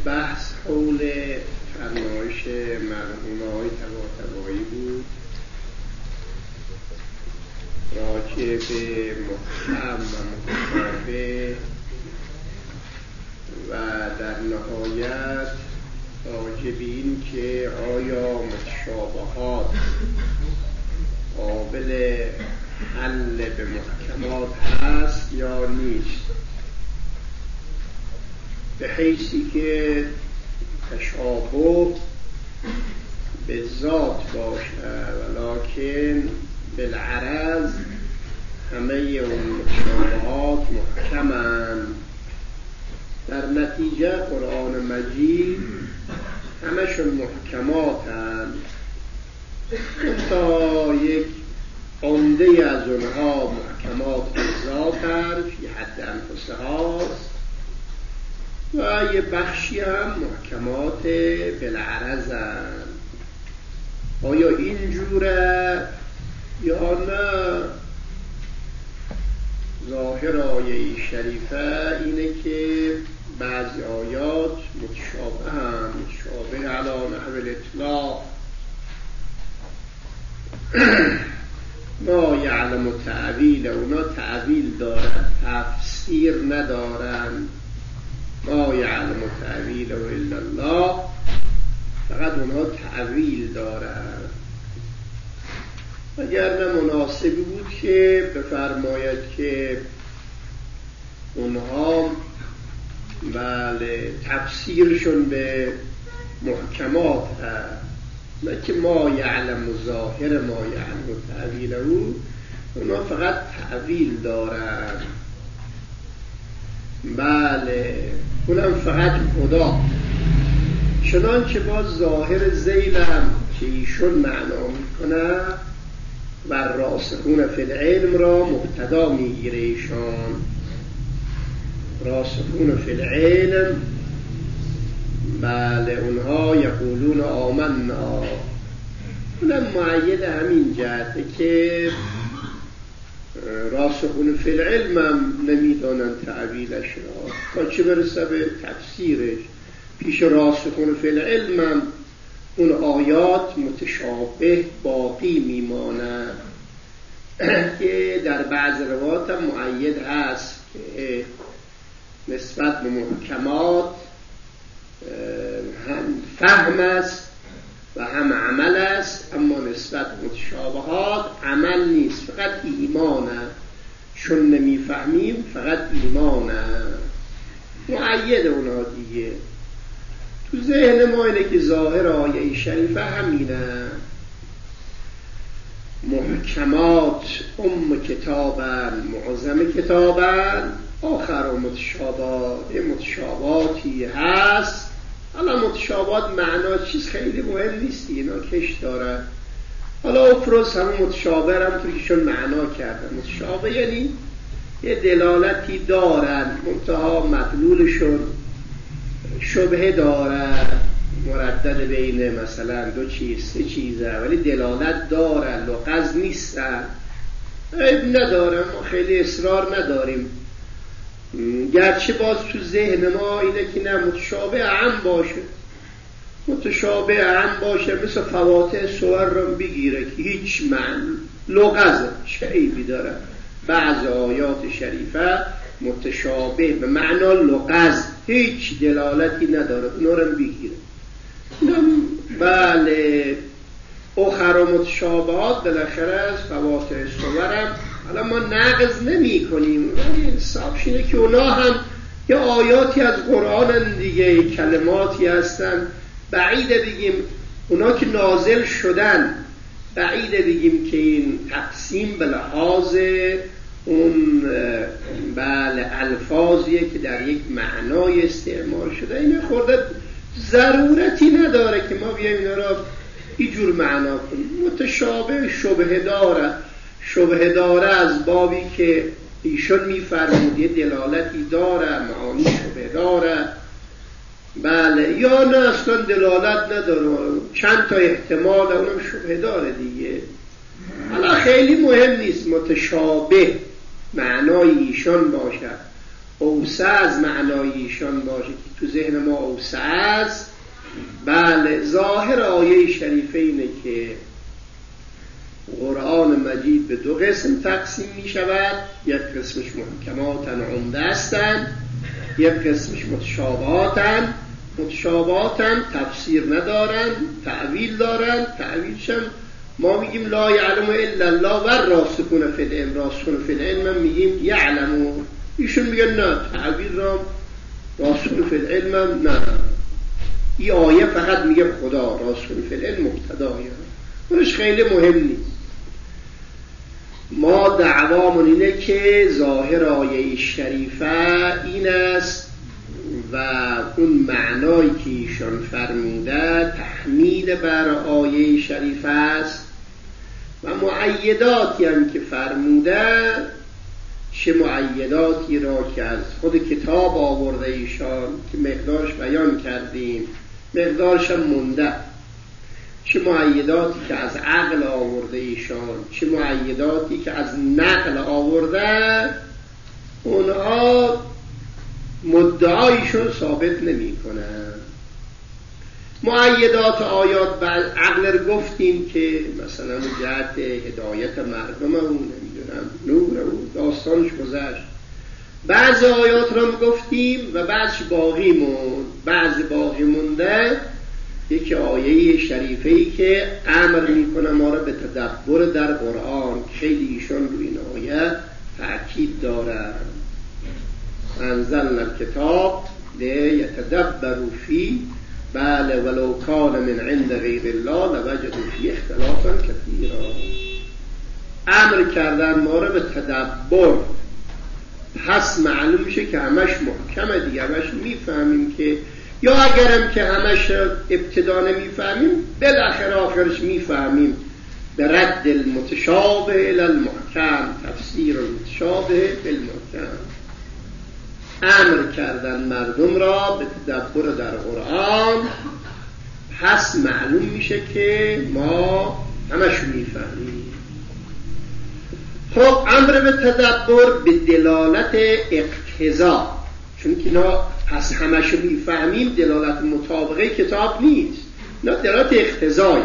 بحث حول فرمایش مرحوم آقای طباطبایی بود راجع به محکم و متشابه و در نهایت راجع به این که آیا متشابهات قابل حل به محکمات هست یا نیست، به حیثی که تشابه به ذات باشه ولکن بالعرض همه اون متشابهات محکمن. در نتیجه قرآن مجید همشون محکماتن تا یک عمده از اونها محکمات به ذاتن فی حد انفسهاست و یه بخشی هم محکمات بالعرضن. آیا اینجوره یا نه؟ ظاهر آیه شریفه اینه که بعضی آیات متشابه هم متشابه علی نحو الاطلاق ما یعلم تعویل، اونا تعویل دارن تفسیر ندارن. ما یعلم تعویل الا الله، فقط اونها تعویل دارن. اگر نه مناسبی بود که بفرماید که اونها بله تفسیرشون به محکمات هست، نه که ما یعلم ظاهر ما یعلم تعویله، اونا فقط تعویل دارن. بله اونم فقط خدا، چنانچه با ظاهر ذیلم که ایشون معنا میکنه و راسخون فی العلم را مبتدا میگیره. ایشان راسخون فی العلم بله اونها یقولون آمنا، اونم معید همین جهته که راسخون فی العلم هم نمیدانن تعویلش را، تا چه برسه به تفسیرش. پیش راسخون فی العلم هم اون آیات متشابه باقی میمانه که در بعض روایات هم معید هست که نسبت به محکمات هم فهم است و هم عمل است، اما نسبت به متشابهات عمل نیست، فقط ایمانه. چون نمیفهمیم فقط ایمانه، معید اونا دیگه. تو ذهن ما اینه که ظاهر آیه شریفه همینه، محکمات کتابن معظم کتابن آخر متشابهات. یه متشابهاتی هست، حالا متشابهات معنا چیز خیلی مهم نیست، اینا کش دارن. حالا افروز همون متشابه هم تو کشون معنا کردن. متشابه یعنی یه دلالتی دارن، منتها مدلولشون شبهه داره، مردد بین مثلا دو چیز سه چیزه، ولی دلالت داره، لغز نیستن. عیب نداره، ما خیلی اصرار نداریم، گرچه باز تو ذهن ما اینه که نه متشابه عام باشه، متشابه عام باشه مثل فواتح صور رو بگیره که هیچ معنی لغزه، چه عیبی داره. بعض آیات شریفه متشابه به معنا لغز هیچ دلالتی نداره، نورم بگیره. بله اخر متشابهات بالاخره از فواتح صورم حالا ما نقض نمی کنیم، ولی انصافش اینه که اونا هم یه آیاتی از قرآن دیگه، کلماتی هستن بعیده بگیم اونا که نازل شدن، بعیده بگیم که این تقسیم به لحاظ اون بله الفاظیه که در یک معنای استعمال شده. این خورده ضرورتی نداره که ما بیایم اینا را اینجور معنا کنیم. متشابه شبهه داره، شبهه داره از بابی که ایشون میفرمود یه دلالتی داره، معانی شبهه داره. بله یا نه اصلا دلالت نداره، چند تا احتمال اونم شبهه داره دیگه. حالا خیلی مهم نیست متشابه معنای ایشان باشد، او اوسع از معنای ایشان باشه که تو ذهن ما اوسع است. بله، ظاهر آیه شریفه اینه که قرآن مجید به 2 قسم تقسیم می شود. یک قسمش محکماتن عمده هستند، یک قسمش متشابهاتن. متشابهاتن تفسیر ندارن، تعویل دارن. تعویلشم ما میگیم لا یعلم الا الله و راسخون فی العلم. راسخون فی العلم میگیم یعلمون، ایشون میگن نه تعویل را راسخون فی العلم نه، این آیه فقط میگه خدا، راسخون فی العلم مبتدایه، اونش خیلی مهم نیست. ما دعوامون اینه که ظاهر آیه شریفه این است و اون معنایی که ایشان فرموده تحمیل بر آیه شریفه است و معیداتی هم که فرموده، چه معیداتی را که از خود کتاب آورده ایشان که مقدارش بیان کردیم، مقدارش هم مونده، چه معیداتی که از عقل آورده ایشان، چه معیداتی که از نقل آورده، اونها مدعایشون ثابت نمی کنن. معیدات آیات بعد عقل رو گفتیم که مثلا جهت هدایت مردم اون نمیدونم نور اون داستانش گذشت. بعض آیات رو گفتیم و بعضش باقی موند. بعض باقی مونده یکی آیه شریفه‌ای که امر میکنه ما را به تدبر در قرآن. خیلی ایشان روی این آیه تأکید دارن. انزلنا الکتاب لیتدبروا فیه بله ولو کان من عند غیر الله لوجدوا فیه اختلافا کثیرا. امر کردن ما را به تدبر، پس معلوم میشه که همش محکمه دیگه، همش میفهمیم که، یا اگرم که همش ابتدا نمیفهمیم بالاخره آخرش میفهمیم. به رد المتشابه الی المحکم، تفسیر المتشابه بالمحکم. امر کردن مردم را به تدبر در قرآن، پس معلوم میشه که ما همش میفهمیم. خب امر به تدبر به دلالت اقتضا، چون که اینا پس همش میفهمیم دلالت مطابقه کتاب نیست، اینا دلالت اقتضای.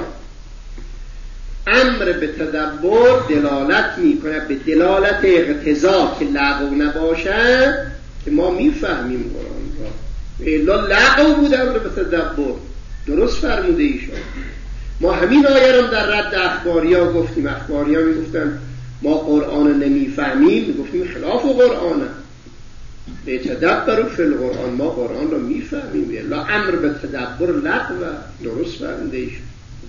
امر به تدبر دلالت میکنه به دلالت اقتضا که لغو نباشه که ما میفهمیم قرآن را. الا لغو بود امر به تدبر. درست فرموده ایشان. ما همین آیه را در رد اخباریا گفتیم. اخباریا میگفتن ما قرآن نمیفهمیم، میگفتیم خلاف قرآنه. به تدبر فی القرآن، ما قرآن را میفهمیم. الا امر به تدبر لغو. درست فرموده ایشان.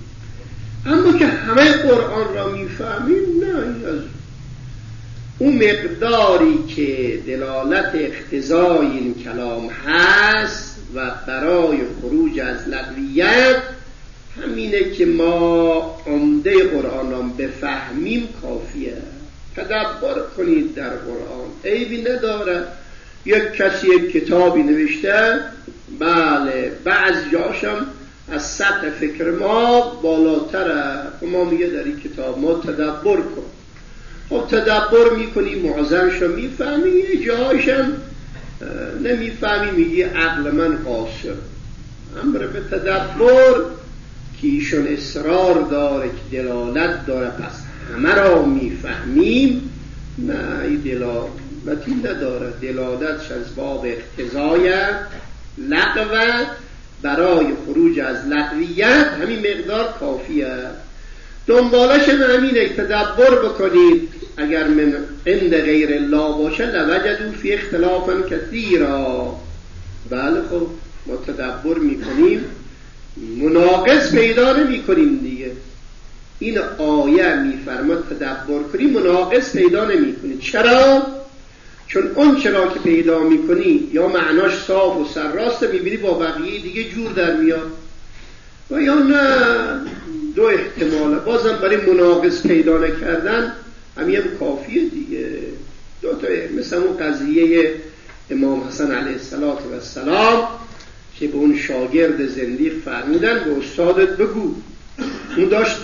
اما که همه قرآن را میفهمیم نه، این از اون مقداری که دلالت اقتضای این کلام هست و برای خروج از لغویت همینه که ما عمده قرآن را بفهمیم کافیه. تدبر کنید در قرآن، عیبی نداره. یک کسی یک کتابی نوشته، بله بعض جاشم از سطح فکر ما بالاتره، ما میگه در این کتاب ما تدبر کن. خب تدبر میکنی، معظمش رو میفهمی، یه جاهایش هم نمیفهمی، میگی عقل من قاصر. امر به تدبر که ایشون اصرار داره که دلالت داره پس همه را میفهمیم، نه این دلالتی نداره. دلالتش از باب اقتضای لغو، برای خروج از لغویت همین مقدار کافیه. دنبالش همینه، تدبر بکنید. اگر من عند غیر الله باشه لوجدوا فی اختلافا کثیرا. بله خب ما تدبر میکنیم، مناقض پیدا نمی کنیم دیگه. این آیه میفرماد تدبر کنی، مناقض پیدا نمی کنی. چرا؟ چون اون چرا که پیدا میکنی یا معناش صاف و سرراست میبینی با بقیه دیگه جور در میاد، و یا نه دو احتماله. بازم برای مناقض پیدا نکردن همین هم کافیه دیگه. دو تا مثل اون قضیه امام حسن علیه السلام که به اون شاگرد زندیق فرمودن به استادت بگو. اون داشت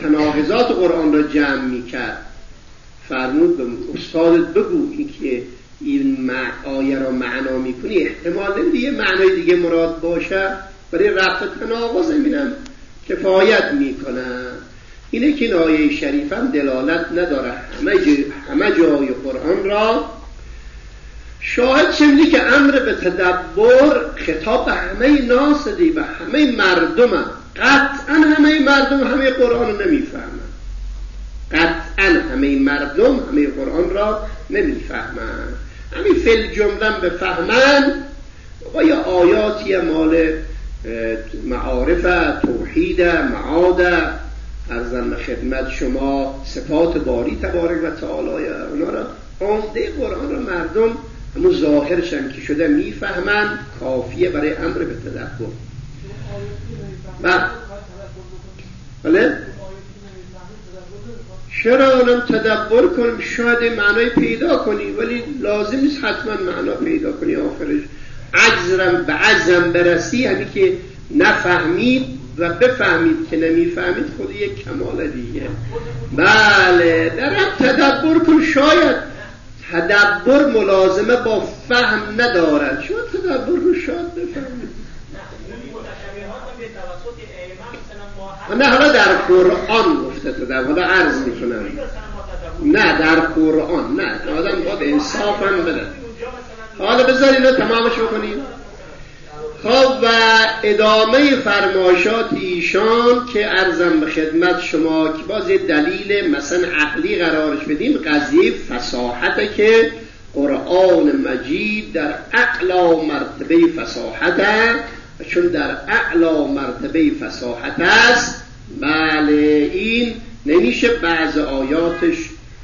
متناقضات قرآن را جمع میکرد، فرمود به استادت بگو این که این آیه را معنا میکنی احتمال نمیده یه معنای دیگه مراد باشه، برای رفع تناقض اینم کفایت میکنه. اینه که این آیه شریف هم دلالت نداره همه جای قرآن را شاهد چندی که امر به تدبر خطاب به همه ناس دی، به همه مردم هم. قطعا همه مردم همه قرآن رو نمیفهمن، قطعا همه مردم همه قرآن را نمیفهمن. همین فل جمله بفهمن و یا آیاتی مال معارف توحید معاد ارزم خدمت شما صفات باری تبارک و تعالی، اونا را عمده قرآن را مردم همون ظاهرشم که شده میفهمن، کافیه برای امر به تدبر. بله چرا اونم تدبر کنیم، شاید معنای پیدا کنی، ولی لازم نیست حتما معنا پیدا کنی آخرش. عجزم به عجزم برسی، همین که نفهمید و بفهمید که نمیفهمید خود یک کمال دیگه. بله درم تدبر کن، شاید تدبر ملازمه با فهم ندارد، شما تدبر رو شاید بفهمید. نه حالا در قرآن گفته تدبر، حالا عرض میکنم نه در قرآن، نه آدم باید انصاف هم بده. حالا بذار اینو تمامش بکنیم. خب و ادامه فرمایشات ایشان که عرضم به خدمت شما که باز یه دلیل مثلا عقلی قرارش بدیم، قضیه فصاحته که قرآن مجید در اعلی مرتبه فصاحته، چون در اعلی مرتبه فصاحت است. بله این نمیشه بعض آیاتش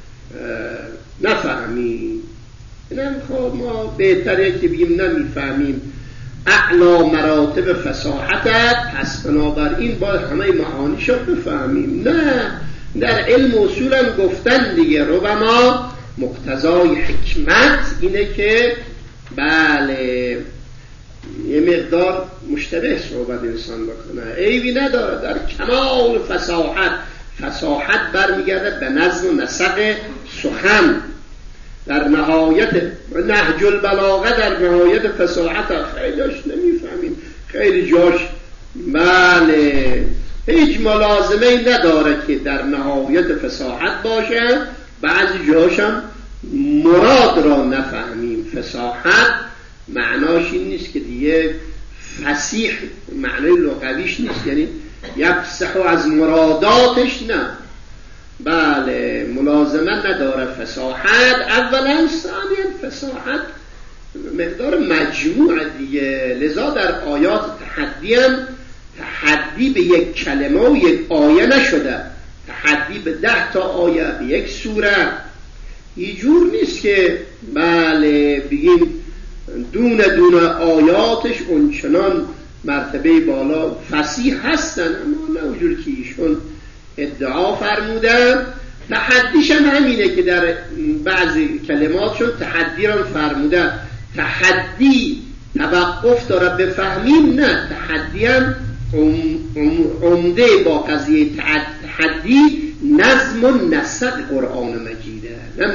نفهمیم. اینم خب ما بهتره که بگیم نمیفهمیم اعلی مراتب فصاحت، پس بنابراین باید همه معانیشو بفهمیم. نه در علم اصولم گفتن دیگه، ربما مقتضای حکمت اینه که بله یه مقدار مشتبه صحبت انسان بکنه، عیبی نداره در کمال فصاحت. فصاحت برمیگرده به نظم و نسق سخن، در نهایت نهج البلاغه در نهایت فصاحت، خیلی جاش نمیفهمیم، خیلی جاش بله هیچ ملازمه نداره که در نهایت فصاحت باشه، بعضی جاش هم مراد را نفهمیم. فصاحت معناش این نیست که دیگه فصیح معنای لغویش نیست، یعنی یفصح از مراداتش، نه بله ملازمه نداره فصاحت. اولا ثانیا فصاحت مقدار مجموع دیگه، لذا در آیات تحدی هم تحدی به یک کلمه و یک آیه نشده، تحدی به 10 تا آیه به یک سوره. اینجور نیست که بله بگیم دونه دونه آیاتش اونچنان مرتبه بالا فصیح هستن، اما نه اونجور که ایشون ادعا فرمودن. تحدیش هم همینه که در بعضی کلماتشون تحدی را فرمودن. تحدی توقف داره بفهمیم، نه تحدی هم عمده با قضیه تحدی نظم و نسق قرآن مجیده، نه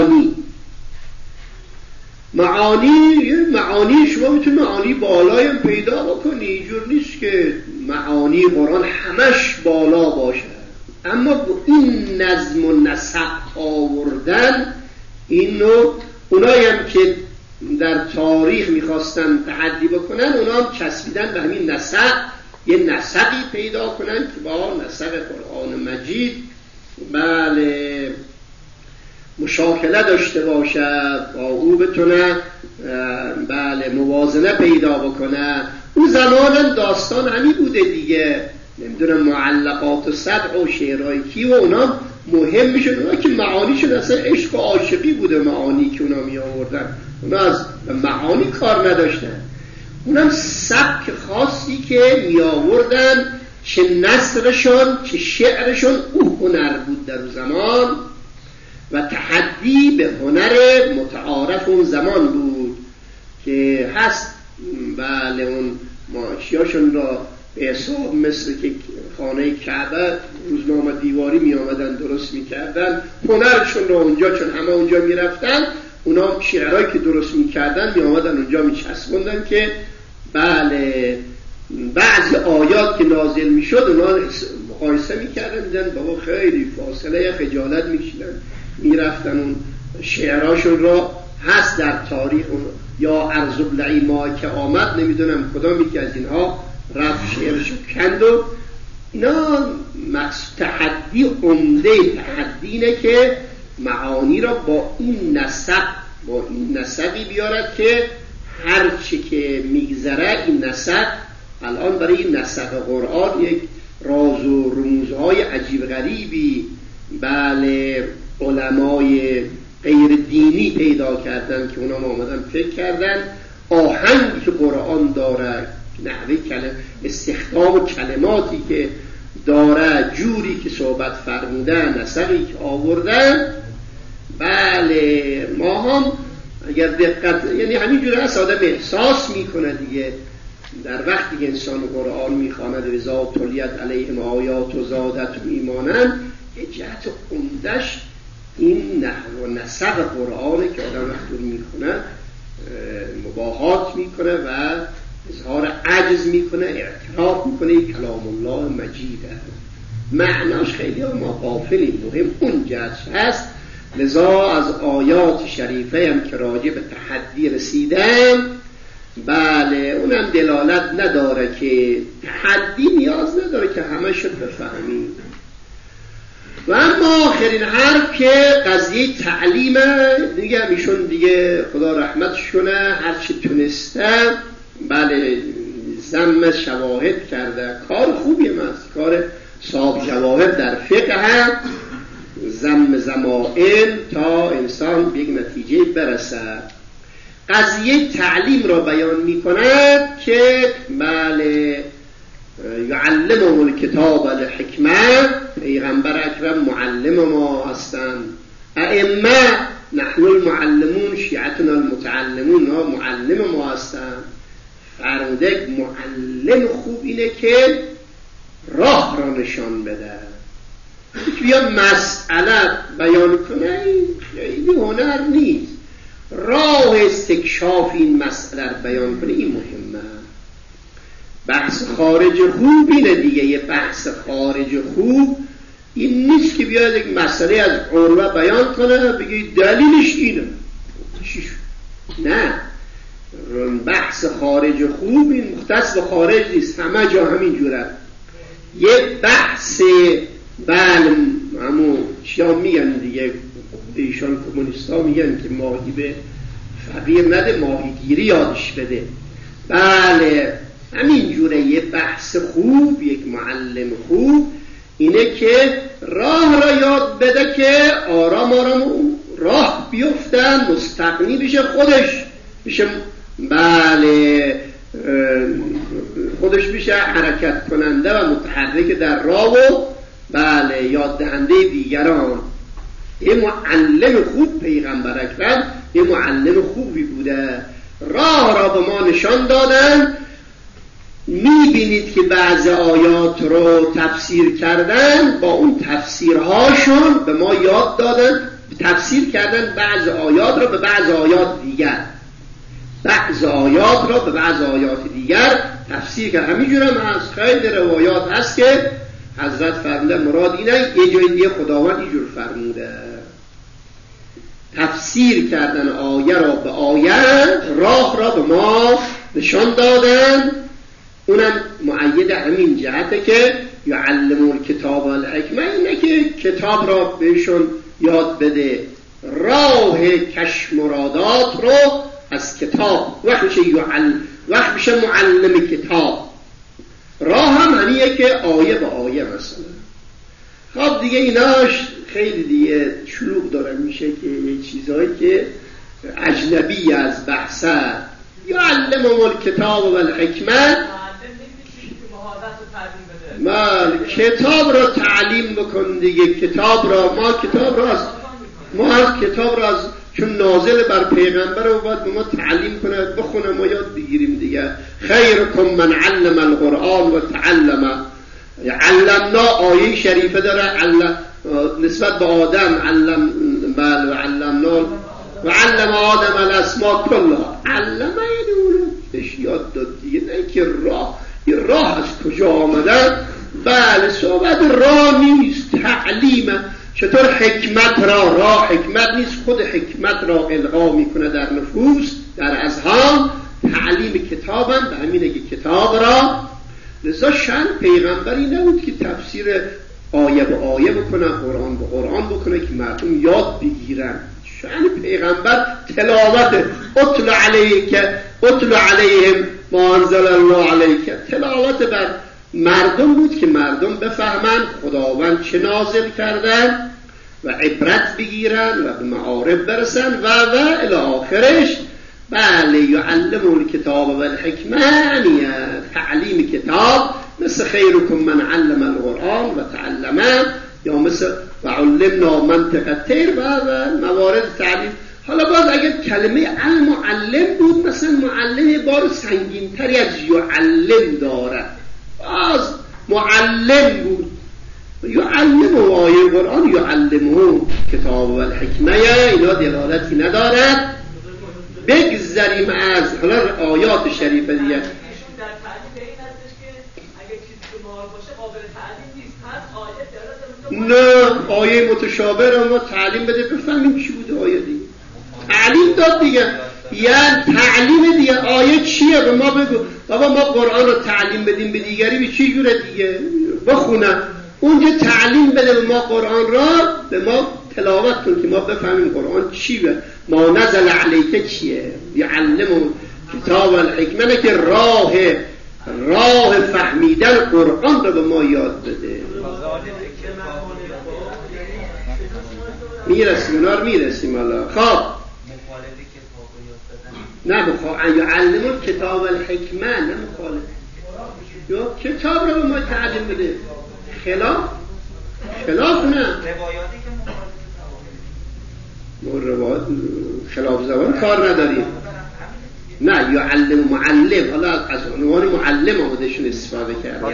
معانی شما میتونی معانی بالای هم پیدا بکنی، اینجور نیست که معانی قرآن همش بالا باشه، اما با این نظم و نسق آوردن اینو اونایی هم که در تاریخ میخواستن تحدی بکنن اونا هم چسبیدن به همین نسق، یه نسقی پیدا کنن که با نسق قرآن مجید بله مشاکله داشته باشد، با او بتونه بله موازنه پیدا بکنه. اون زمان داستان همین بوده دیگه، نمیدونم معلقات و صدع و شعرهای کی و اونا مهم میشن، اونا که معانیشون اصلا عشق و عاشقی بوده، معانی که اونا می آوردن، اونا از معانی کار نداشتن، اونم سبک خاصی که می آوردن، چه نثرشون چه شعرشون او هنر بود در زمان و تحدی به هنر متعارف اون زمان بود که هست. بله اون ماشیاشون را به حساب مثل که خانه کعبه روزنامه دیواری می آمدن درست می کردن، هنرشون را اونجا چون همه اونجا می رفتن اونا شعرهایی که درست میکردن میامدن اونجا میچسبوندن که بله بعضی آیات که نازل میشد اونا مقایسه میکردن، میدن بابا خیلی فاصله خجالت میکشیدن، میرفتن اون شعرهاشون را هست در تاریخ یا ارزبلعی ما که آمد، نمیدونم کدام یکی از اینها رفت شعرشو کند و اینا. تحدی عمده تحدی اینه که معانی را با این نسقی بیارد که هرچی که میگذره این نسق الان برای این نسق قرآن یک راز و رموزهای عجیب غریبی بله علمای غیر دینی پیدا کردن که اونا آمدن فکر کردن آهنگی که قرآن داره، نحوه استخدام کلماتی که داره، جوری که صحبت فرمودن، نسقی که آوردن، بله ما هم اگر دقت یعنی همینجوری هست آدم احساس میکنه دیگه در وقتی که انسان قرآن میخواند رضا تلیت علیهم آیات و زادتهم ایمانا، یه جهت عمدش این نحو و نسق قرآنه که آدم وقتی میخونه مباهات میکنه و اظهار عجز میکنه، اعتراف میکنه کلام الله مجیده، معناش خیلی ما غافلیم، مهم اون جهت هست. لذا از آیات شریفه هم که راجع به تحدی رسیدم، بله اونم دلالت نداره که تحدی نیاز نداره که همه شد بفهمیم. و اما آخرین حرف که قضیه تعلیمه دیگه، میشون دیگه خدا رحمتش کنه هرچی تونسته بله ضم شواهد کرده، کار خوبیه، است کار صاحب جواهر در فقه هم ضم ضمائر تا انسان به یک نتیجه برسه. قضیه تعلیم را بیان میکند که بله یعلمهم الکتاب الحکمه، پیغمبر اکرم معلم ما هستند، ائمه نحن المعلمون شیعتنا المتعلمون، ها معلم ما هستند. فرموده معلم خوب اینه که راه را نشان بده، بیا مسئله بیان کنه خیلی هنر نیست، راه استکشاف این مسئله بیان کنه این مهمه. بحث خارج خوب اینه دیگه، یه بحث خارج خوب این نیست که بیاد یک مسئله از عروه بیان کنه بگی دلیلش اینه، نه، بحث خارج خوب این مختص به خارج نیست، همه جا همین جوره. یه بحث بله همون چیا میگن دیگه، ایشان کمونیستا میگن که ماهی به فقیر نده ماهیگیری یادش بده، بله همین جوره. یه بحث خوب، یک معلم خوب اینه که راه را یاد بده که آرام آرام راه بیفتن، مستقنی بشه، خودش بشه بله خودش بشه حرکت کننده و متحرک در راه و بله یاد دهنده دیگران. یه معلم خوب پیغمبر اکرم یه معلم خوبی بوده، راه را به ما نشان دادن. میبینید که بعض آیات رو تفسیر کردن، با اون تفسیرهاشون به ما یاد دادن، تفسیر کردن بعض آیات رو به بعض آیات دیگر، بعض آیات رو به بعض آیات دیگر تفسیر کرد. همینجور هم هست، خیلی روایات هست که حضرت فرموده مراد اینه، یه جای دیگه خداوند اینجور فرموده. تفسیر کردن آیه را به آیه، راه را به ما نشان دادن. اونم معید همین جهته که یعلمون کتاب الحکمه، اینه که کتاب را بهشون یاد بده، راه کشف مرادات رو از کتاب، وقت میشه معلم کتاب. راه هم همیه که آیه به آیه مثلا. خب دیگه ایناش خیلی دیگه شلوغ داره میشه که یه چیزهایی که اجنبی از بحثه. یعلمهم الکتاب و الحکمه، کتاب را تعلیم بکن دیگه، کتاب را ما کتاب را از چون نازل بر پیغمبر و باید به ما تعلیم کنه، بخونه ما یاد بگیریم دیگه. خیرکم من علم القرآن و تعلم. علمنا آیه شریفه داره نسبت به آدم، علمنا و علم آدم الاسماء کلها. علمه یعنی اونو بهش یاد داد دیگه، نه که راه از کجا آمدن. بله صحبت راه نیست، تعلیمه. چطور حکمت راه حکمت نیست، خود حکمت را القا میکنه در نفوس، در اذهان. تعلیم کتابم به همینه که کتاب را، لذا شأن پیغمبری نبود که تفسیر آیه به آیه بکنه، قرآن به قرآن بکنه که مردم یاد بگیرن. شأن پیغمبر تلاوت، اتل علیهم ما انزل الله علیک، تلاوت بر مردم بود که مردم بفهمن خداوند چه نازل کردن و عبرت بگیرن و به معارف برسن و الی آخرش. بله یعلمون الکتاب و الحکمه، یعنی تعلیم کتاب، مثل خیرکم من علم القرآن و تعلمه، یا مثل و علمنا منطق الطیر و موارد تعلیم. حالا باز اگر کلمه المعلم بود، مثلا معلم بار سنگین تری از یعلم داره، باز معلم بود. یعلم و آیه قرآن یعلمون کتاب و الحکمه، اینا دلالتی ندارد. بگذاریم از حالا آیات شریفه دیگه. نه آیه متشابه را ما تعلیم بده بفهمیم چی بوده آیه دیگه. تعلیم داد دیگه، یعنی تعلیم دیگه. آیه چیه به ما بگو. بابا ما قرآن رو تعلیم بدیم به دیگری به چی جوره دیگه بخونم. اونجا تعلیم بده به ما قرآن را، به ما تلاوت کن که ما بفهمیم قرآن چیه، ما نزل علیکه چیه. یعلمون کتاب الحکمه، که راه فهمیدن قرآن رو به ما یاد بده. میرسیم حالا. خب نه بخواه یعلمون کتاب الحکمه، نه مخالف. یا کتاب رو به ما تعلیم بده. خلاف نه، روایات خلاف زبان کار نداریم. نه یعلم معلم، حالا از عنوان معلم آمدشون استفاده کرده.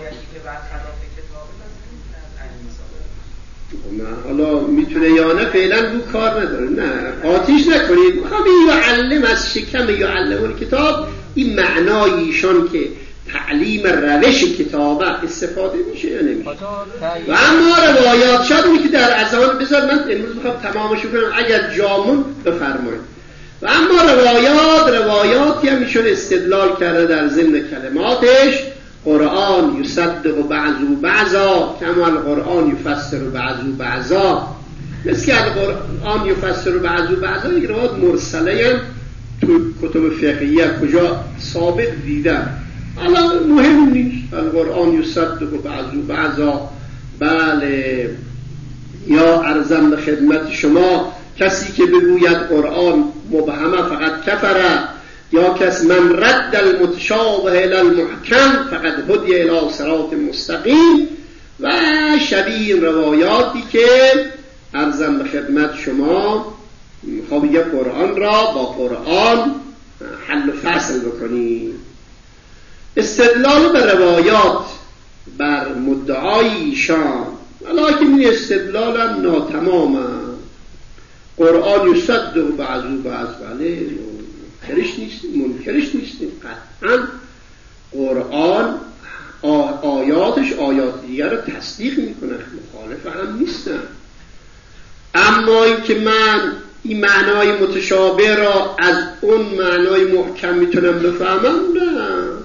نه حالا میتونه یا نه، فعلا رو کار نداره. نه آتیش نکنید. میخوام یعلم از شکم یعلمون کتاب، این معنای ایشان که تعلیم روش کتابه استفاده میشه یا نمیشه. و اما روایات شاید که در اذهان بذار، من امروز میخوام تمامش کنم، اگر جامون بفرمایید. و اما روایاتی هم میشون استدلال کرده در ضمن کلماتش. قرآن یصدق بعضو بعضا کما القرآن یفسر بعضو بعضا، مثل که القرآن یفسر بعضو بعضا یک روایات مرسله هم تو کتب فقهیه کجا سابق دیدم. حالا مهم نیست. القرآن یصدق بعضو بعضا. بله یا ارزم به خدمت شما، کسی که بگوید قرآن مبهمه فقط کفره، یا کس من رد المتشابه الی المحکم فقط هدی الی صراط مستقیم. و شبیه روایاتی که ارزم به خدمت شما میخوام یه قرآن را با قرآن حل و فصل بکنی. استدلال به روایات بر مدعای ایشان، ولیکن این استدلال هم ناتمامه. قرآن یصدق بعضو بعض، بله منکرش نیستیم قطعا. قرآن آیاتش آیات دیگر رو تصدیق میکنه، مخالف هم نیستن. اما این که من این معنای متشابه را از اون معنای محکم میتونم بفهمم، نه،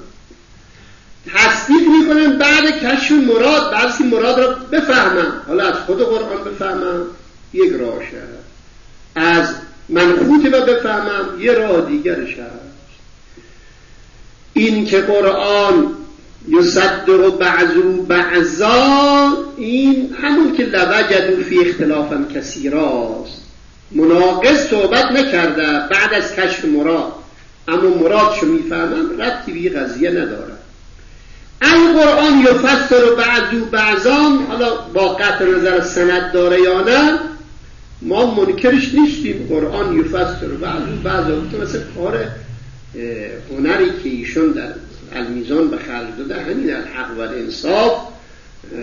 تصدیق میکنم بعد کشف مراد، بعد که مراد را بفهمم. حالا از خود قرآن بفهمم یک راهشه، از منخوط را بفهمم یه راه دیگرش هست. این که قرآن یصدق بعضو بعضا، این همون که لوجدوا فی اختلافا کثیراست. مناقض صحبت نکرده بعد از کشف مراد، اما مرادشو میفهمم، ربطی به قضیه نداره. القرآن یفسر بعضو بعضا، حالا با قطع نظر سند داره یا نه ما منکرش نیستیم. قرآن یفسر بعضو بعضا، مثل کار هنری که ایشون در المیزان به خرج داده، همین الحق و الانصاف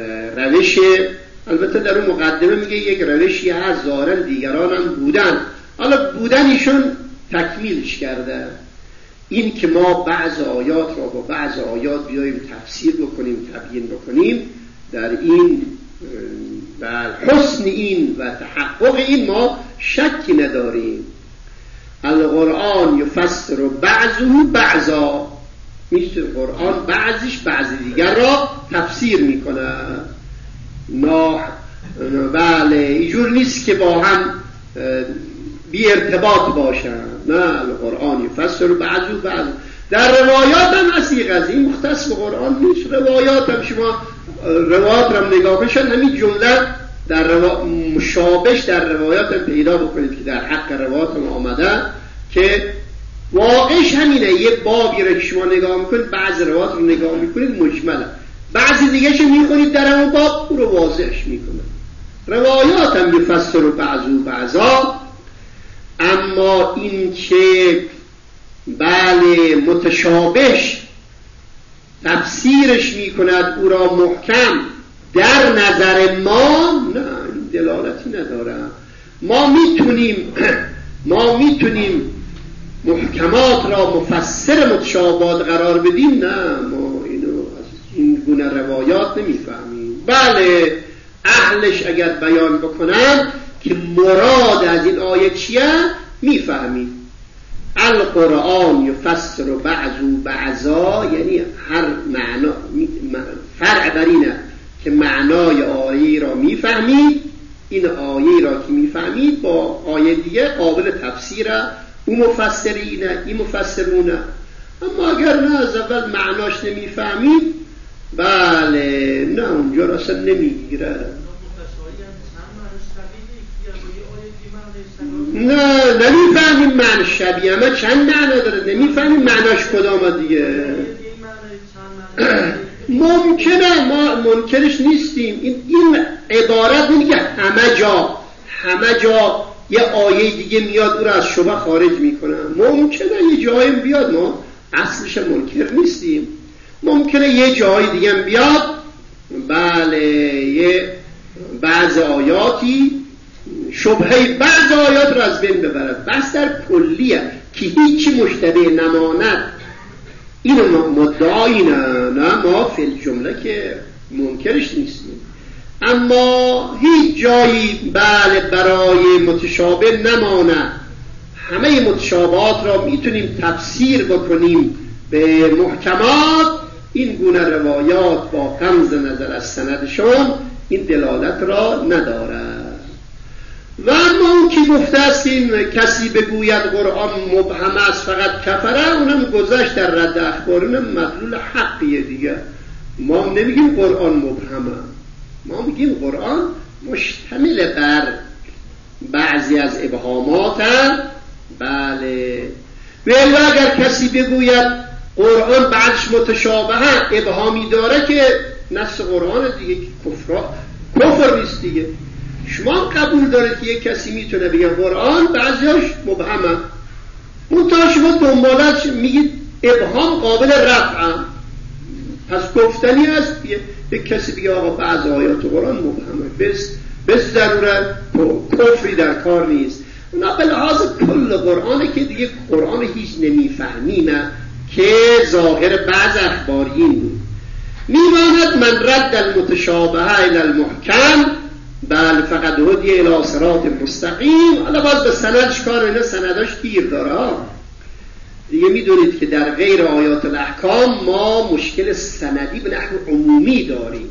روش. البته در اون مقدمه میگه یک روشی هست، ظاهرا دیگران هم بودن، حالا بودن ایشون تکمیلش کرده. این که ما بعض آیات را با بعض آیات بیاییم تفسیر بکنیم، تبیین بکنیم، در این حسن این و تحقق این ما شکی نداریم. القرآن یفسر بعضه بعضا، میشه قرآن بعضش بعض دیگر را تفسیر میکنه. بله اینجور نیست که با هم بی ارتباط باشن، نه. القرآن یفسر بعضه بعض. در روایات هم هست این قضیه، مختص به قرآن نیست. روایات هم شما روایات هم نگاه بشن، همین جمله در مشابهش در روایات هم پیدا بکنید که در حق روایات هم آمده که واقعش همینه. یه بابی رو که شما نگاه میکنید، بعض روایات رو نگاه میکنید مجمله، بعضی دیگه شو میخونید در همون باب او رو واضحش میکنه. روایات هم یفسر بعضو بعضا. اما این که بله متشابهش تفسیرش میکند او را محکم در نظر ما، نه، این دلالتی نداره. ما میتونیم محکمات را مفسر متشابهات قرار بدیم، نه، ما اینو از این گونه روایات نمیفهمیم. بله اهلش اگر بیان بکنن که مراد از این آیه چیه میفهمیم. القرآن یفسر بعضو بعضا، یعنی هر معنا فرع بر اینه که معنای آیه را میفهمید. این آیه را که میفهمید با آیه دیگه قابل تفسیره، اون مفسرینه این مفسرونه. اما اگر نه از اول معناش نمیفهمید، بله نه اونجا را اصلا نمیگیره. نه نمیفهمیم معنی شبیه، اما چند معنا داره نمیفهمیم معناش کدام دیگه. ممکنه، ما منکرش نیستیم. این عبارت نیست که همه جا یه آیه دیگه میاد او را از شبه خارج میکنه. ممکنه یه جایی بیاد، ما اصلش منکر نیستیم. ممکنه یه جایی دیگه بیاد، بله، یه بعض آیاتی شبهه بعض آیات را از بین ببرد. بس در کلیه که هیچی مشتبه نماند، اینو مدعایی نه، ما فی الجمله که منکرش نیستیم. اما هیچ جایی بله برای متشابه نماند. همه متشابهات را میتونیم تفسیر بکنیم به محکمات. این گونه روایات با غض نظر از سندشون این دلالت را ندارد. و اما اون که گفته است این کسی بگوید قرآن مبهم است فقط کفره، اونم گذشت در رد اخبار، اونم مدلول حقیه دیگه. ما نمیگیم قرآن مبهمه، ما میگیم قرآن مشتمل بر بعضی از ابهامات هم. بله، ولی اگر کسی بگوید قرآن بعضش متشابه ابهامی داره که نص قرآن دیگه، کفر نیست دیگه. شما قبول دارید که یک کسی میتونه بگه قرآن بعضیاش مبهمه، اون تا شما دنبالش میگید ابهام قابل رفعه، پس گفتنی هست یک کسی بگه آقا بعض آیات قرآن مبهمه، بس ضرورت کفری در کار نیست. اونا به لحاظ کل قرآنه که دیگه قرآن هیچ نمیفهمیم که ظاهر بعض اخبارین بود. میماند من رد المتشابه الی المحکم، بله فقط هدی الی صراط مستقیم. حالا باز به سندش کار، اینا سنداش گیر داره دیگه. میدونید که در غیر آیات الاحکام ما مشکل سندی به نحو عمومی داریم.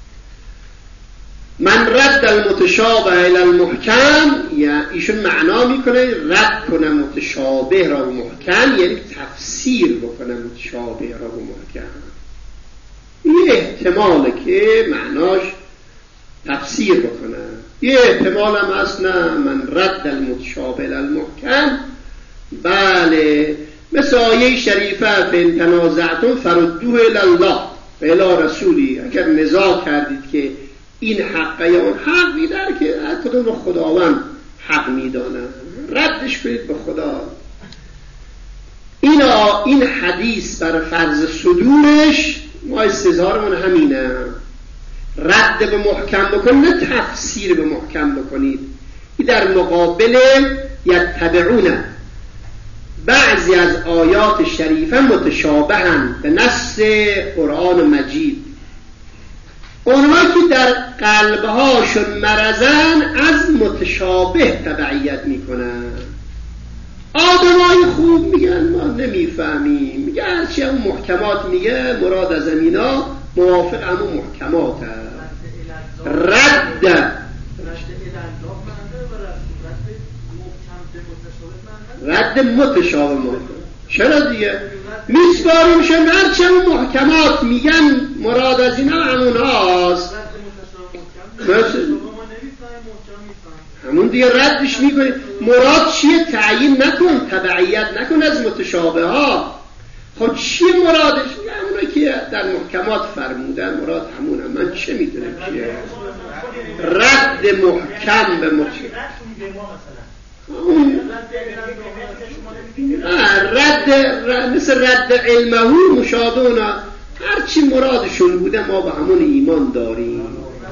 من رد المتشابه الی المحکم، یا ایشون معنا میکنه رد کنه متشابه را به محکم، یعنی تفسیر بکنه متشابه را به محکم. این احتماله که معناش تفسیر بکنه. یه احتمال هم هست نه من رد المتشابه الی المحکم. بله، مثل آیه شریفه فان تنازعتم فردوه الی الله و الی رسولی. اگر نزاع کردید که این حقه یا اون حق میدار که کدوم رو خداوند حق میدانه، ردش کنید به خدا. این حدیث بر فرض صدورش ما استظهارمون همینه، رد به محکم بکنید نه تفسیر به محکم بکنید. این در مقابل یتبعون، بعضی از آیات شریفه متشابهند به نص قرآن مجید. اونها که در قلبهاشون مرزن از متشابه تبعیت میکنن. آدمای خوب میگن ما نمیفهمیم، میگه هرچی همون محکمات میگه مراد از اینا موافق همون محکمات هست. رد متشابه محکم. چرا دیگه میسپاریم شن هرچی همون محکمات میگن مراد از اینا همون هاست، همون دیگه ردش میکنی. مراد چیه؟ تعیین نکن، تبعیت نکن از متشابه ها. خب چیه مرادش؟ همونه که در محکمات فرمودن مراد همونه. من چه میدونم چیه؟ رد محکم به متشابه. رد مثل رد علمه مشابهونه، هرچی مرادشون بوده ما به همون ایمان داریم.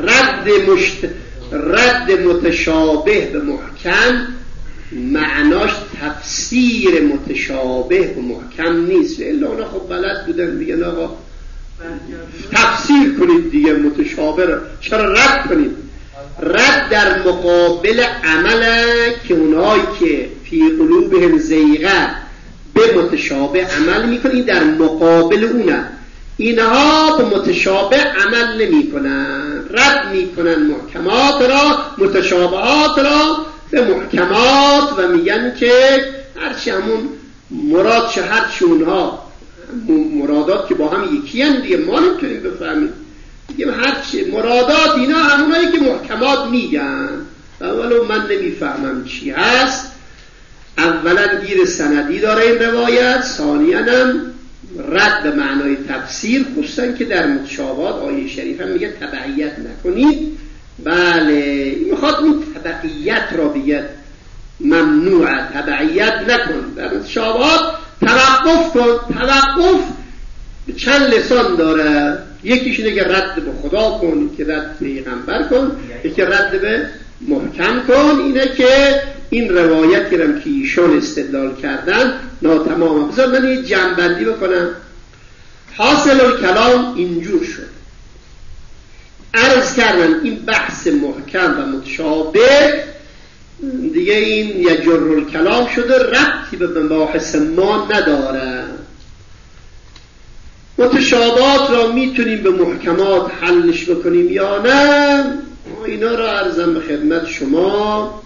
رد متشابه به محکم معناش تفسیر متشابه به محکم نیست. الا اونا خب بلد بودن میگن آقا تفسیر کنید دیگه متشابه رو، چرا رد کنید؟ رد در مقابل عمله که اونهایی که فی قلوبهم زیغه به متشابه عمل میکنن، در مقابل اونه. اینها به متشابه عمل نمی کنن، رد می کنن محکمات را، متشابهات را به محکمات و میگن که هرچی همون مراد چه، هرچی اونها مرادات که با هم یکی هم دیگه ما نمیتونیم بفهمیم دیگه، هرچی مرادات اینا همونایی که محکمات میگن. ولو من نمیفهمم چی هست. اولا گیر سندی داره این روایت، ثانیاً هم رد به معنای تفسیر، خصوصا که در متشابهات آیه شریفه میگه تبعیت نکنید. بله میخواد اون تبعیت را بگه ممنوع، تبعیت نکن. در متشابهات توقف کن. توقف چند لسان داره، یکیش اینه که رد به خدا کن، که رد به پیغمبر کن، یکی رد به محکم کن. اینه که این روایتی رو که ایشون استدلال کردن ناتمامه. بذار من یه جمع‌بندی بکنم. حاصل الکلام اینجور شد. عرض کردن این بحث محکم و متشابه دیگه این یجر الکلام شده، ربطی به مباحث ما نداره. متشابهات را میتونیم به محکمات حلش بکنیم یا نه؟ اینا را عرضم به خدمت شما.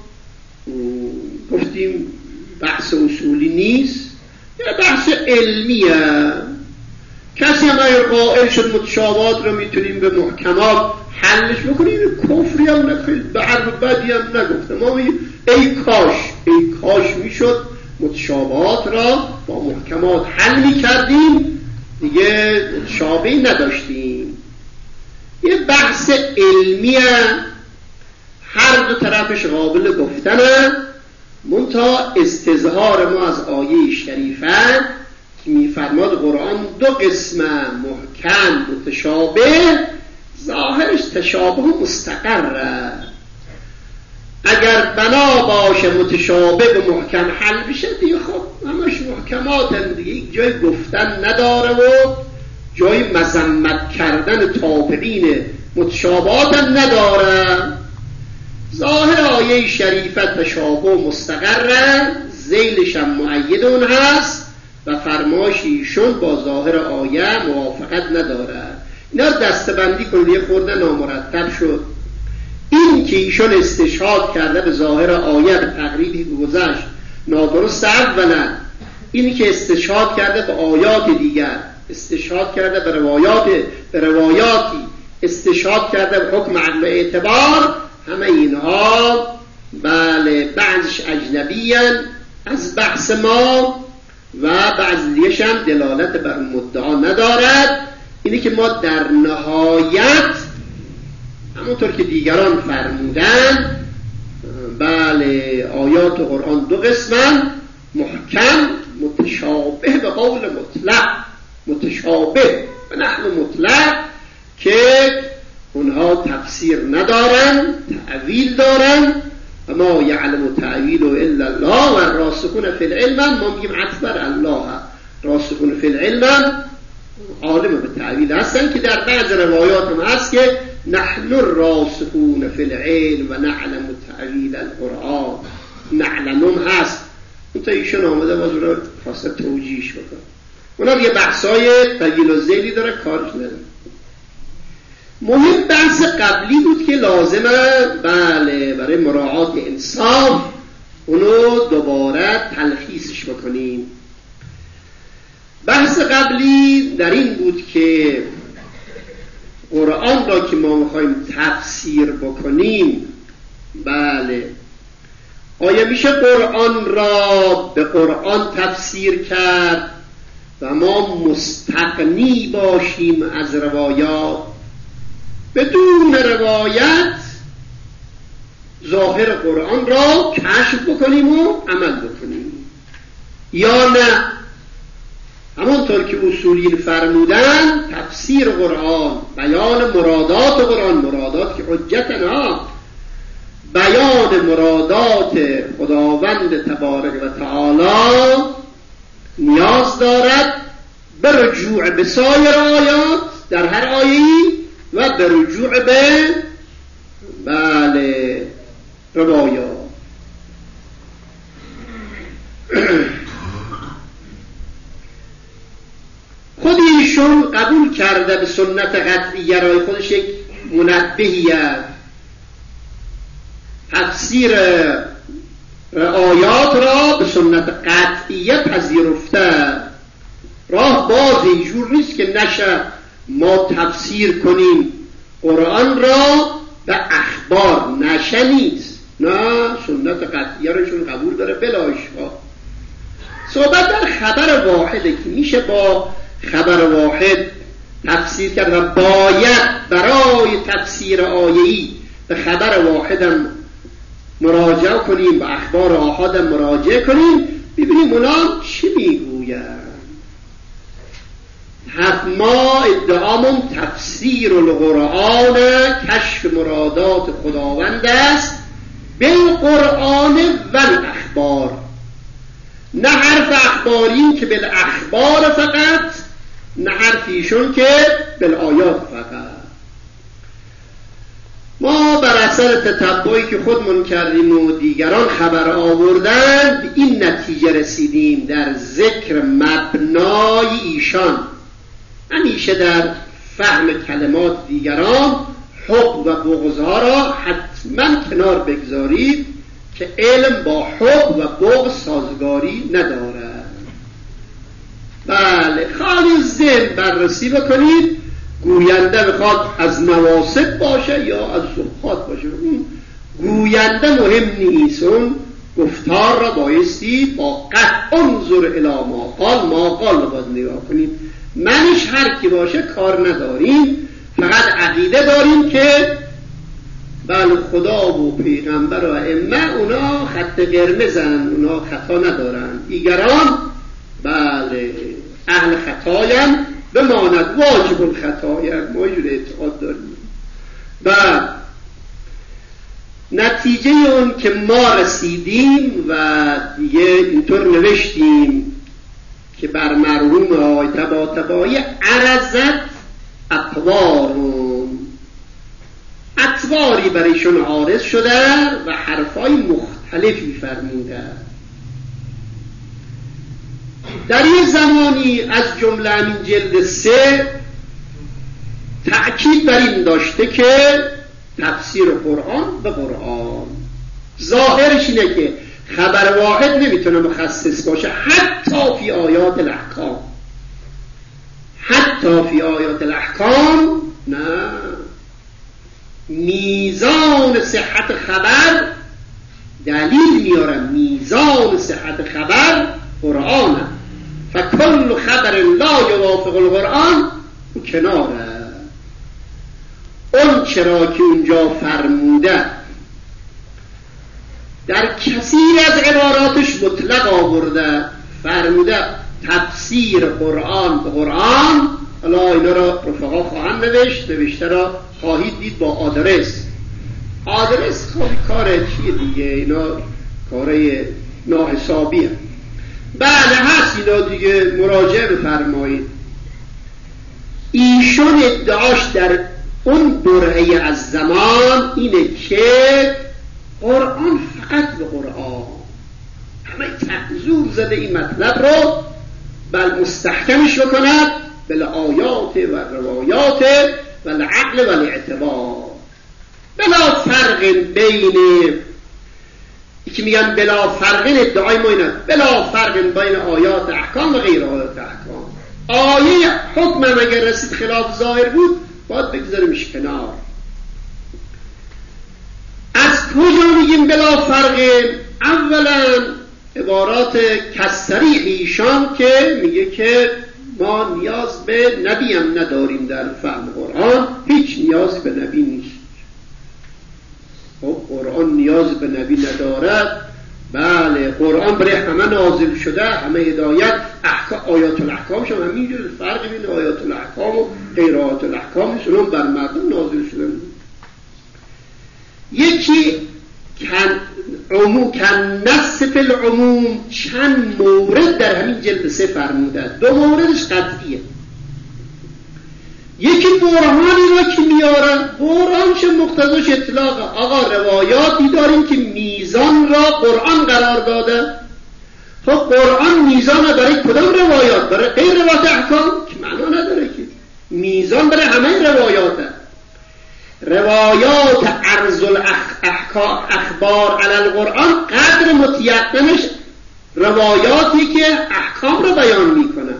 گفتیم بحث اصولی نیست، یه بحث علمیه. کسی هم اگر قائل شد متشابهات را میتونیم به محکمات حلش بکنیم، کفری هم نکنید، به حرف بدی هم نگفته. ما ای کاش میشد متشابهات را با محکمات حل میکردیم، دیگه متشابه نداشتیم. یه بحث علمیه، هر دو طرفش قابل گفتنه. منتها استظهار ما از آیه شریفه که میفرماد قرآن دو قسمه، محکم متشابه، ظاهرش تشابه مستقره. اگر بنا باشه متشابه به محکم حل بشه دیگه خب همش محکمات هم دیگه، یک جای گفتن نداره و جای مذمت کردن تابعین متشابهات هم نداره. ظاهر آیه شریفه تشابه مستقره، ذیلش هم مؤید اون هست و فرمایش ایشون با ظاهر آیه موافقت نداره. اینا دستبندی کنید، یه خورده نامرتب شد. این که ایشون استشهاد کرده به ظاهر آیه به تقریبی گذشت نادرست. اولا اینی که استشهاد کرده به آیات دیگر، استشهاد کرده به روایاتی، استشهاد کرده به حکم عدل اعتبار، همه اینها بله بعضش اجنبیان از بحث ما و بعض دیگرش هم دلالت بر مدعا ندارد. اینی که ما در نهایت همونطور که دیگران فرمودن بله آیات قرآن دو قسمن، محکم متشابه به قول مطلق، متشابه به نحو مطلق که اونها تفسیر ندارن، تعویل دارن ما یعلم تعویل الا الله و راسخون فی العلم، ما میگیم اکبر الله، راسخون فی العلم عالم به تعویل هستن، که در بعض روایات هم هست که نحن راسخون فی العلم و نعلم تعویل القرآن، نعلمم هست. اون تا ایشون آمده باز رو خواسته توجیهش بکن. اونا یه بحثای طویل و زیلی داره، کارش نداره. مهم بحث قبلی بود که لازمه بله برای مراعات انصاف اونو دوباره تلخیصش بکنیم. بحث قبلی در این بود که قرآن را که ما میخوایم تفسیر بکنیم، بله آیا میشه قرآن را به قرآن تفسیر کرد و ما مستغنی باشیم از روایات، بدون روایت ظاهر قرآن را کشف بکنیم و عمل بکنیم، یا نه همونطور که اصولیین فرمودن تفسیر قرآن، بیان مرادات قرآن، مرادات که حجتنا، بیان مرادات خداوند تبارک و تعالی نیاز دارد به رجوع به سایر آیات در هر آیه‌ای و به رجوع به بله روایات. خود ایشون قبول کرده به سنت قطعیه رای خودش یک منبهیه، تفسیر آیات را به سنت قطعیه پذیرفته. راه باز اینجور نیست که نشه ما تفسیر کنیم قرآن را به اخبار، نشه نیست، نه، سنت قطعیه را چون قبول داره بلا اشکال. صحبت در خبر واحده که میشه با خبر واحد تفسیر کرد و باید برای تفسیر آیه‌ای به خبر واحدم مراجعه کنیم، به اخبار آحادم مراجعه کنیم، ببینیم اونا چی میگوید. ما ادعامون تفسیر القرآن کشف مرادات خداوند است بالقرآن و الاخبار، نه حرف اخبارین که بالاخبار فقط، نه حرفیشون که بالآیات فقط. ما بر اثر تتبعی که خودمون کردیم و دیگران خبر آوردن به این نتیجه رسیدیم در ذکر مبنای ایشان همیشه در فهم کلمات دیگران حب و بغضها را حتما کنار بگذارید که علم با حب و بغض سازگاری ندارد. بله خالی ذهن بررسی بکنید، گوینده بخواد از نواسط باشه یا از زبخات باشه، اون گوینده مهم نیست، اون گفتار را بایستی با قطع انظر الی ما قال، ما قال رو باید نگاه کنیم. منش هر کی باشه کار نداریم، فقط عقیده داریم که بله خدا و پیغمبر و ائمه اونا خط قرمزن، اونا خطا ندارن، دیگران بله اهل خطایم بماند واجب الخطایم، ما اینجور اعتقاد داریم. و نتیجه اون که ما رسیدیم و دیگه اینطور نوشتیم که بر مرحوم آقای طباطبایی عرضت اطواری برایشون عارض شده و حرفای مختلفی فرموده. در یه زمانی از جمله همین جلد 3 تأکید بر این داشته که تفسیر قرآن به قرآن ظاهرش اینه که خبر واحد نمیتونه مخصص باشه، حتی فی آیات الاحکام، حتی فی آیات الاحکام نه، میزان صحت خبر دلیل میارم، میزان صحت خبر قرآن، فکل خبر لا یوافق القرآن او کناره. اون چرا که اونجا فرموده در کثیر از عباراتش مطلق آورده، فرموده تفسیر قرآن به قرآن، حالا اینا را رفقا خواهند نوشته را خواهید دید با آدرس، آدرس خب کار چیه دیگه، اینا کارای ناحسابیه. بله هست اینا دیگه، مراجعه بفرمایید. ایشون ادعاش در اون برهه از زمان اینه که قرآن فقط به قرآن، همه زور زده این مطلب رو بل مستحکمش بکند بل آیات و روایات و العقل و الاعتبار، بلا فرق بین که میگن بلا فرق، ادعای ما اینه بلا فرق بین آیات احکام و غیر آیات احکام. آیه حکم هم اگر رسید خلاف ظاهر بود باید بگذاریمش کنار. از کجا میگیم بلا فرق؟ اولا عبارات کسریح ایشان که میگه که ما نیاز به نبی هم نداریم در فهم قرآن، هیچ نیازی به نبی نیست. خب قرآن نیاز به نبی ندارد. بله قرآن برای همه نازل شده، همه هدایت، آیات الاحکام شما همینجور فرق بین آیات الاحکام و غیر آیات الاحکام نیست، اونم بر مردم نازل شده. یکی کن نص فی العموم چند مورد در همین جلد 3 فرموده، 2 موردش قطعیه. یکی برهانی را که میارن، برهان چه مقتضاش اطلاقه. آقا روایاتی داریم که میزان را قرآن قرار داده. خب قرآن میزان برای کدام روایات؟ برای غیر روایات احکام که معنا نداره که میزان برای همه روایاته. روایات عرض الاخبار علی القرآن قدر متیقنش روایاتی که احکام را بیان میکنه.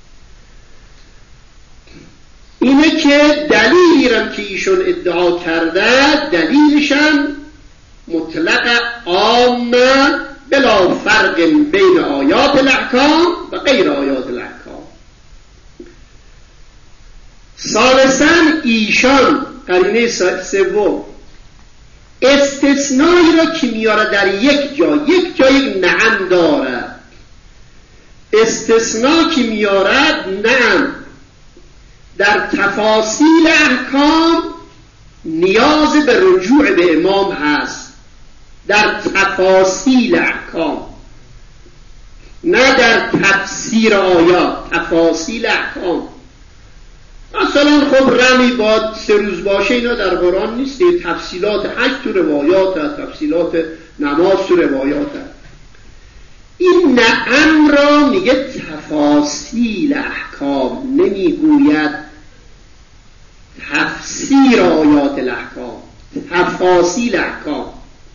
اینه که دلیلی رم که ایشون ادعا کرده دلیلشن مطلق عامه بلا فرق بین آیات الاحکام و غیر آیات الاحکام. ثالثاً ایشان قرینه 3 استثنایی را که میاره در یک جا یک نعم داره. استثناء که میاره نعم در تفاصیل احکام نیاز به رجوع به امام هست، در تفاصیل احکام نه در تفسیر آیات، تفاصیل احکام. مثلا خب رمی باید 3 روز باشه، اینا در قرآن نیست. تفصیلات حج تو روایات هست، تفصیلات نماز تو روایات هست. این نعم را میگه تفاصیل احکام، نمیگوید تفسیر آیات الاحکام، تفاصیل احکام.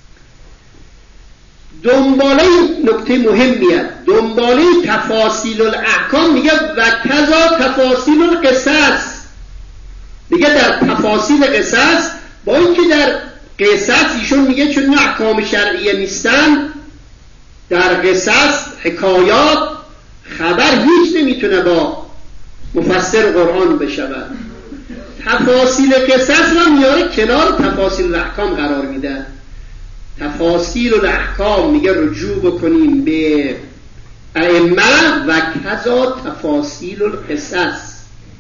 دنباله نکته مهمیه، دنباله تفاصیل الاحکام میگه و کذا تفاصیل القصص. میگه در تفاصیل قصص، با اینکه در قصص ایشون میگه چون احکام شرعیه نیستن، در قصص حکایات خبر هیچ نمیتونه با مفسر قرآن بشود. تفاصیل قصص را میاره کنار تفاصیل الاحکام قرار میده. تفاصیل الاحکام میگه رجوع بکنیم به ائمه و کذا تفاصیل القصص.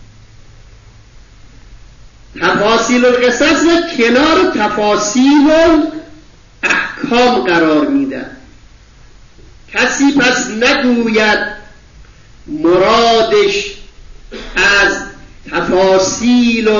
تفاصیل القصص را کنار تفاصیل الاحکام قرار میده. کسی پس نگوید مرادش از تفاصیل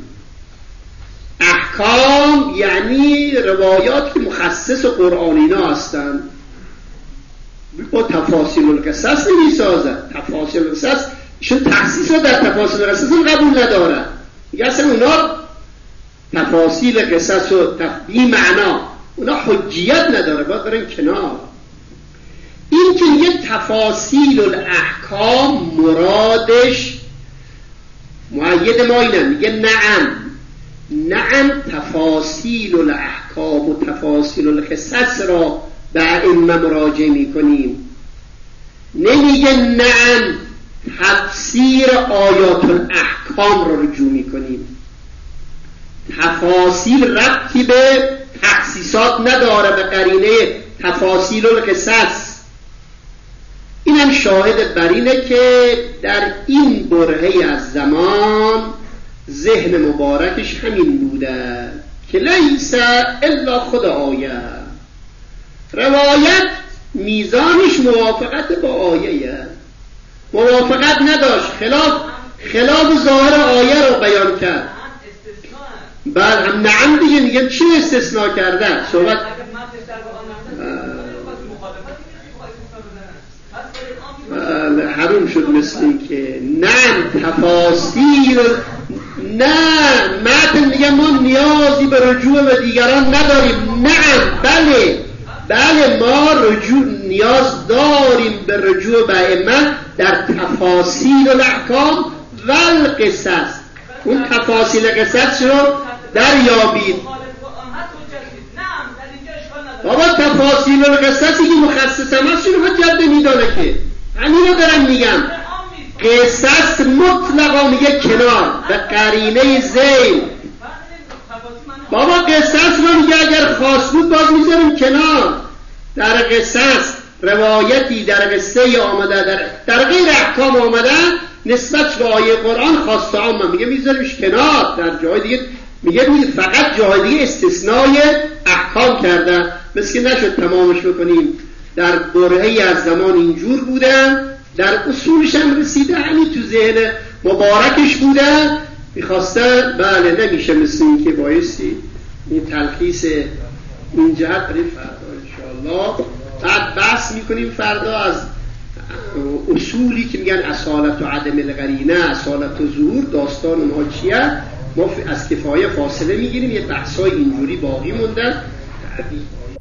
احکام یعنی روایات که مخصص قرآنینا هستند، با تفاصیل القصص نمیسازد. تفاصیل القصص ایشون تخصیص رو در تفاصیل القصص قبول نداره. میگه اصلا اونا تفاصیل قصص و بی معنا، اونا حجیت نداره، باید برن کنار. این که میگه تفاصیل الاحکام مرادش مؤید ما اینه، میگه نعم تفاصیل الاحکام و تفاصیل القصص را به ائمه مراجعه میکنیم. نمیگه نعم تفسیر آیات الاحکام را رجوع میکنیم. تفاصیل ربطی به تخصیصات نداره به قرینه تفاصیل القصص. اینم شاهد بر اینه که در این برهه از زمان ذهن مبارکش همین بوده که لیس الا خود آیه. روایت میزانش موافقت با آیه، موافقت نداشت، خلاف ظاهر آیه رو بیان کرد. بعد هم نعم دیگه میگم چی استثناء کردن صحبت حروم شد. مثل این که نه تفاصیل، نه متن میگه ما نیازی به رجوع به دیگران نداریم. نعم بله ما نیاز داریم به رجوع به ائمه در تفاصیل الاحکام و القصص. اون تفاصیل قصص رو دریابید. بابا تفاصیل القصصی که مخصص هست شنو حجت نمیدانه که همین رو دارم میگم. قصص مطلقا میگه کنار به قرینه زیل. بابا قصص رو میگه اگر خاص بود باز میذاریم کنار. در قصص روایتی در قصه آمده در غیر احکام آمده نسبت به آیه قرآن خاص عام میگه میذاریمش کنار. در جای دیگه میگه فقط جای دیگه استثنای احکام کردن. مثل که نشد تمامش بکنیم. در برهه‌ای از زمان اینجور بودن، در اصولش هم رسیده، همین تو ذهن مبارکش بودن، میخواستن بله نمیشه مثل این که بایستی این تلخیص این جهت بریم فردا انشاءالله. بعد بحث میکنیم فردا از اصولی که میگن اصالت و عدم القرینه، اصالت و ظهور، داستان اونها چیه. ما از کفایه فاصله میگیریم، یه بحثای اینجوری باقی موندن.